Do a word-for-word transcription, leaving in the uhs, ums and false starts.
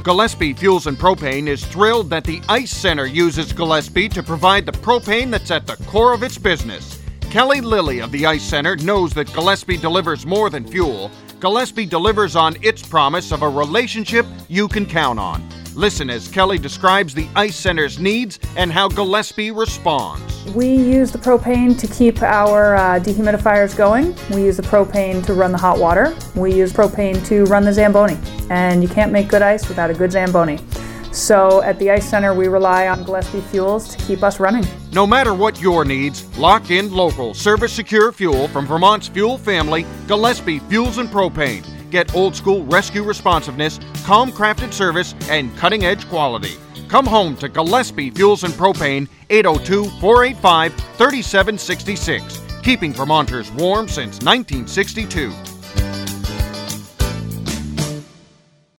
Gillespie Fuels and Propane is thrilled that the Ice Center uses Gillespie to provide the propane that's at the core of its business. Kelly Lilly of the Ice Center knows that Gillespie delivers more than fuel. Gillespie delivers on its promise of a relationship you can count on. Listen as Kelly describes the Ice Center's needs and how Gillespie responds. We use the propane to keep our uh, dehumidifiers going. We use the propane to run the hot water. We use propane to run the Zamboni. And you can't make good ice without a good Zamboni. So at the Ice Center, we rely on Gillespie Fuels to keep us running. No matter what your needs, locked in local, service secure fuel from Vermont's fuel family, Gillespie Fuels and Propane. Get old school rescue responsiveness, calm crafted service, and cutting edge quality. Come home to Gillespie Fuels and Propane, eight oh two, four eight five, three seven six six. Keeping Vermonters warm since nineteen sixty-two.